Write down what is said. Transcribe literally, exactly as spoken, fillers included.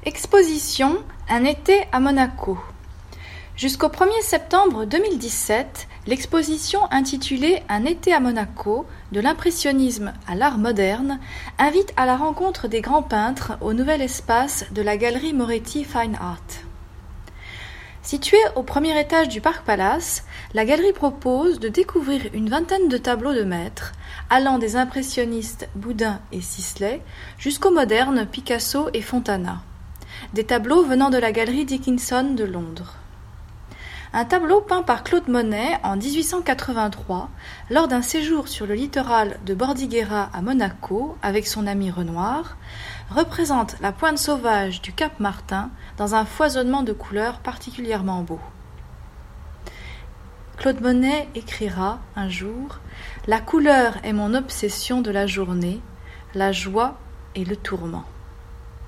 Exposition Un été à Monaco. Jusqu'au premier septembre deux mille dix-sept, l'exposition intitulée Un été à Monaco, de l'impressionnisme à l'art moderne, invite à la rencontre des grands peintres au nouvel espace de la galerie Moretti Fine Art. Située au premier étage du Parc Palace, la galerie propose de découvrir une vingtaine de tableaux de maîtres, allant des impressionnistes Boudin et Sisley jusqu'aux modernes Picasso et Fontana. Des tableaux venant de la galerie Dickinson de Londres. Un tableau peint par Claude Monet en dix-huit cent quatre-vingt-trois, lors d'un séjour sur le littoral de Bordighera à Monaco avec son ami Renoir, représente la pointe sauvage du Cap Martin dans un foisonnement de couleurs particulièrement beau. Claude Monet écrira un jour « La couleur est mon obsession de la journée, la joie et le tourment ».